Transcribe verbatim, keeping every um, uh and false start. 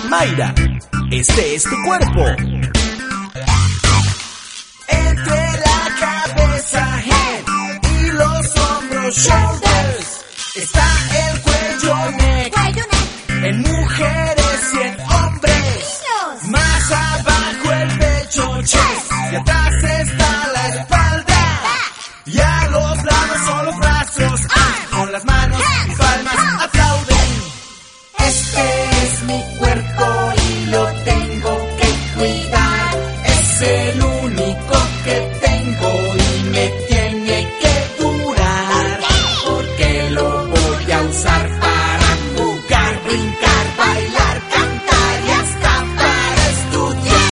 Mayra, este es tu cuerpo. Entre la cabeza, head, y los hombros, shoulders, está el cuello, neck, Cuello, neck. en mujeres y en hombres. Niños. Más abajo el pecho, chest, y atrás está la espalda. Y a los lados son los brazos, ah, con las manos y palmas